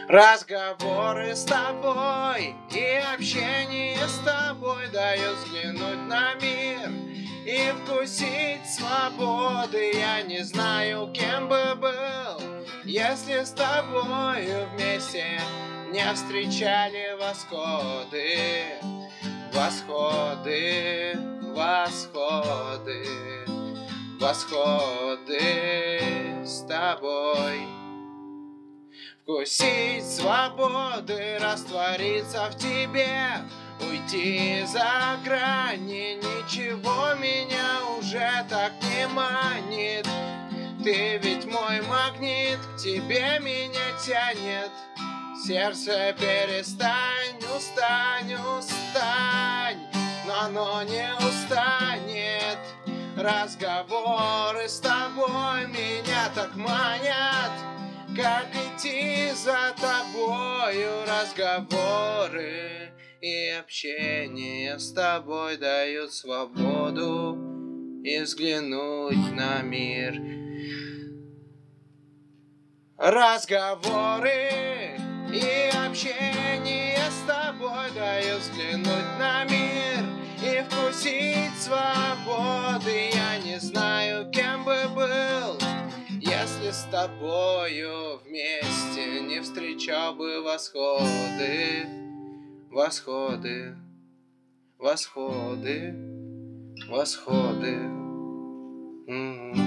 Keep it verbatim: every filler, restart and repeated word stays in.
Разговоры с тобой и общение с тобой дают взглянуть на мир и вкусить свободы. Я не знаю, кем бы был, если с тобою вместе не встречали восходы, восходы, восходы, восходы с тобой. Вкусить свободы, раствориться в тебе, уйти за грани. Ничего меня уже так не манит. Ты ведь мой магнит, к тебе меня тянет. Сердце, перестань, устань, устань, но оно не устанет. Разговоры с тобой меня так манят. Как идти за тобою? Разговоры и общение с тобой дают свободу и взглянуть на мир. Разговоры и общение с тобой дают взглянуть на мир и вкусить свободы. Я не знаю, кем бы был, если с тобою вместе не встречал бы восходы, восходы, восходы, восходы. М-м-м.